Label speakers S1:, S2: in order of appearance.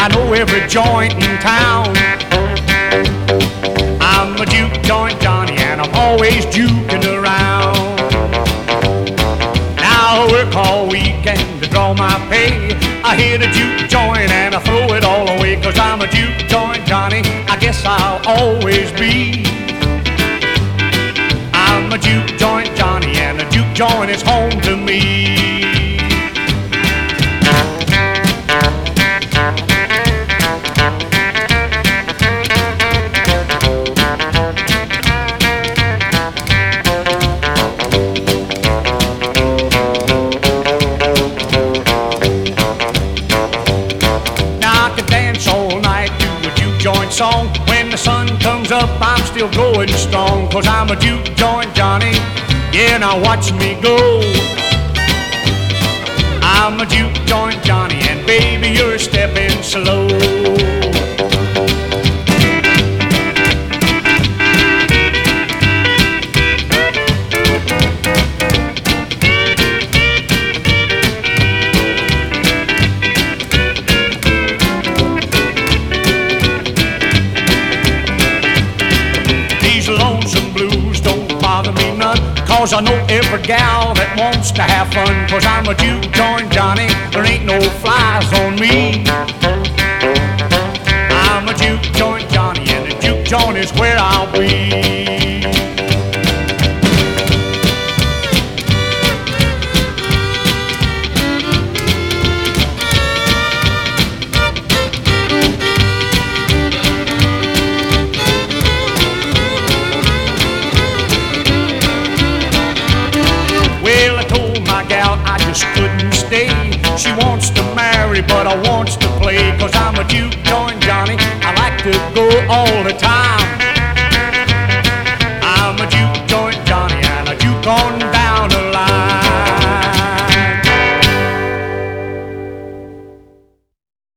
S1: I know every joint in town. I'm a juke joint Johnny, and I'm always juking around. Now I work all weekend to draw my pay. I hit a juke joint and I throw it all away, 'cause I'm a juke joint Johnny, I guess I'll always be. I'm a juke joint Johnny, and a juke joint is home to me. Song. When the sun comes up, I'm still going strong, 'cause I'm a juke joint Johnny, yeah, now watch me go. I'm a juke joint Johnny, and baby, you're stepping slow. Lonesome blues don't bother me none, 'cause I know every gal that wants to have fun. 'Cause I'm a juke joint Johnny, there ain't no flies on me. I'm a juke joint Johnny, and the juke joint is where I'll be. I just couldn't stay. She wants to marry, but I wants to play, 'cause I'm a juke joint Johnny, I like to go all the time.